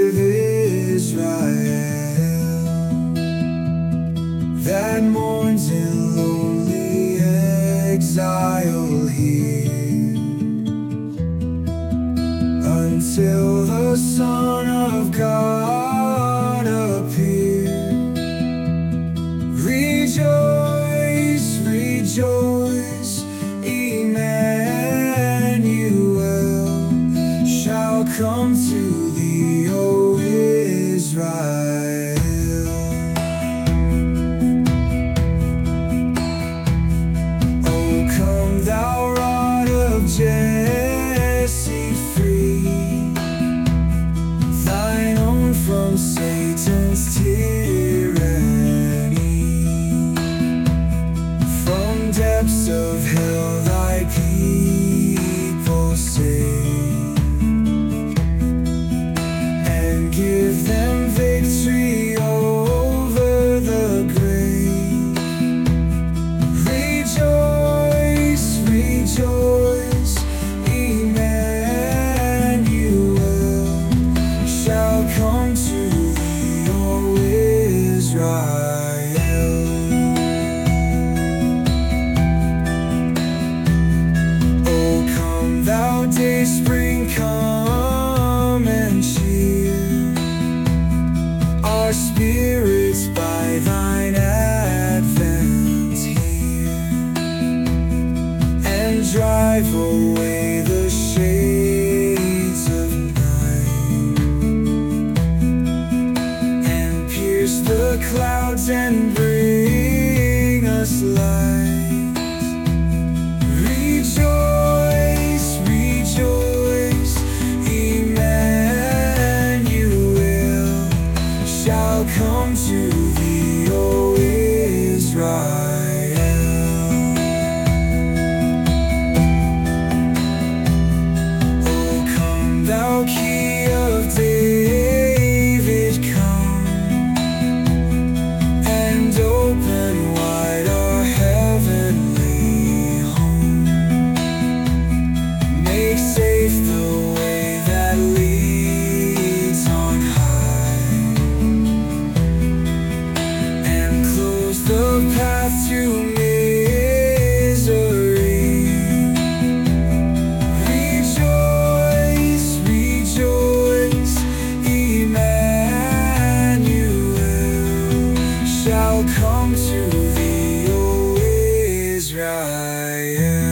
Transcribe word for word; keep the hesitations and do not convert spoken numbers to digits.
with Israel, that mourns in lonely exile here, until the Son of God appear. Rejoice, rejoice, Emmanuel shall come to thee, O Israel. O come, thou rod of Jesse, free thine own from Satan's tyranny. From depths of hell thy people save, and give them victory over the grave. Rejoice, rejoice, Emmanuel shall come to thee, O Israel. O come, thou dayspring, come and cheer our spirits by thine advent here, and drive away the shades of night, and pierce the clouds and bring us light. Rejoice, rejoice, Emmanuel shall come to thee, O Israel. O come, thou Key of David, come and open wide our heavenly home. Make safe the way that leads on high, and close the path to misery. Rejoice, rejoice, Emmanuel shall come to thee, O Israel.